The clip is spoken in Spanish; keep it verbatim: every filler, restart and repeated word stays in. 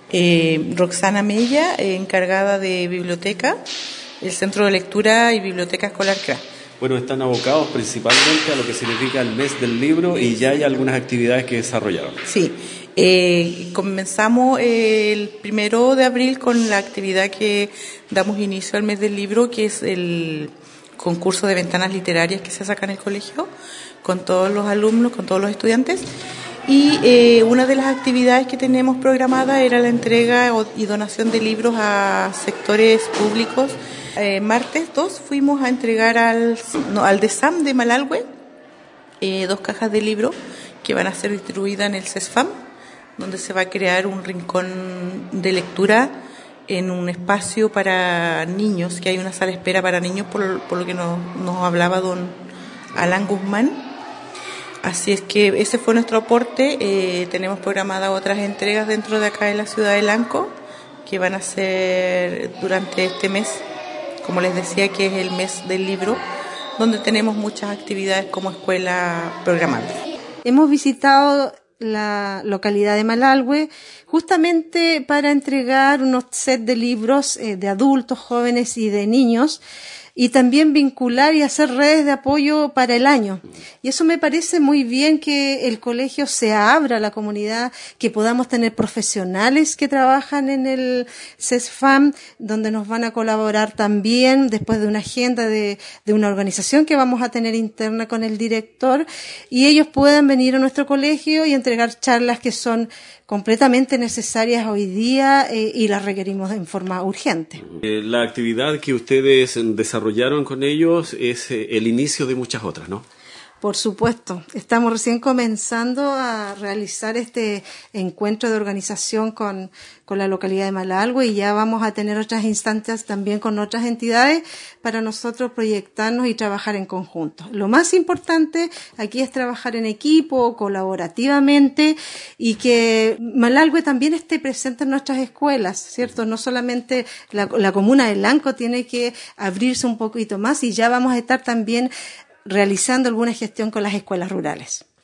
Eh, Roxana Mella, eh, encargada de biblioteca, el Centro de Lectura y Biblioteca Escolar C R A. Bueno, están abocados principalmente a lo que significa el mes del libro y ya hay algunas actividades que desarrollaron. Sí, eh, comenzamos eh, el primero de abril con la actividad que damos inicio al mes del libro, que es el concurso de ventanas literarias que se saca en el colegio, con todos los alumnos, con todos los estudiantes. Y eh, una de las actividades que tenemos programada era la entrega y donación de libros a sectores públicos. Eh, martes dos fuimos a entregar al, no, al DESAM de Malalhue eh, dos cajas de libros que van a ser distribuidas en el CESFAM, donde se va a crear un rincón de lectura en un espacio para niños, que hay una sala de espera para niños, por, por lo que nos, nos hablaba don Alan Guzmán. Así es que ese fue nuestro aporte. Eh, tenemos programadas otras entregas dentro de acá de la ciudad de Lanco, que van a ser durante este mes, como les decía, que es el mes del libro, donde tenemos muchas actividades como escuela programadas. Hemos visitado la localidad de Malalhue justamente para entregar unos set de libros eh, de adultos, jóvenes y de niños, y también vincular y hacer redes de apoyo para el año. Y eso me parece muy bien, que el colegio se abra a la comunidad, que podamos tener profesionales que trabajan en el CESFAM, donde nos van a colaborar también después de una agenda de, de una organización que vamos a tener interna con el director, y ellos puedan venir a nuestro colegio y entregar charlas que son completamente necesarias hoy día eh, y las requerimos en forma urgente. Eh, la actividad que ustedes desarrollaron con ellos es eh, el inicio de muchas otras, ¿no? Por supuesto, estamos recién comenzando a realizar este encuentro de organización con, con la localidad de Malalhue, y ya vamos a tener otras instancias también con otras entidades para nosotros proyectarnos y trabajar en conjunto. Lo más importante aquí es trabajar en equipo, colaborativamente, y que Malalhue también esté presente en nuestras escuelas, ¿cierto? No solamente la, la comuna de Lanco tiene que abrirse un poquito más, y ya vamos a estar también realizando alguna gestión con las escuelas rurales.